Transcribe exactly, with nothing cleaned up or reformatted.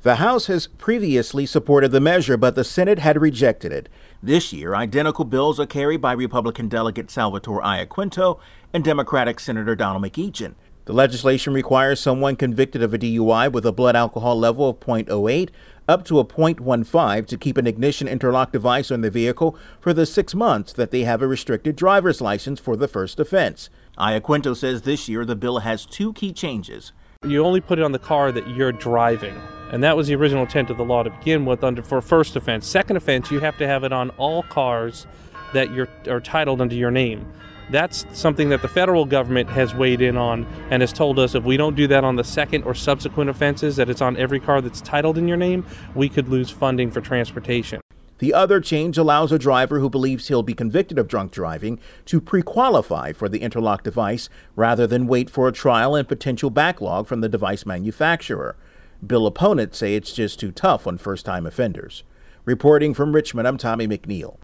The House has previously supported the measure, but the Senate had rejected it. This year, identical bills are carried by Republican Delegate Salvatore Iaquinto and Democratic Senator Donald McEachin. The legislation requires someone convicted of a D U I with a blood alcohol level of point oh eight up to a point one five to keep an ignition interlock device on the vehicle for the six months that they have a restricted driver's license for the first offense. Iaquinto says this year the bill has two key changes. You only put it on the car that you're driving, and that was the original intent of the law to begin with under for first offense. Second offense, you have to have it on all cars that you're, are titled under your name. That's something that the federal government has weighed in on and has told us if we don't do that on the second or subsequent offenses, that it's on every car that's titled in your name, we could lose funding for transportation. The other change allows a driver who believes he'll be convicted of drunk driving to pre-qualify for the interlock device rather than wait for a trial and potential backlog from the device manufacturer. Bill opponents say it's just too tough on first-time offenders. Reporting from Richmond, I'm Tommy McNeil.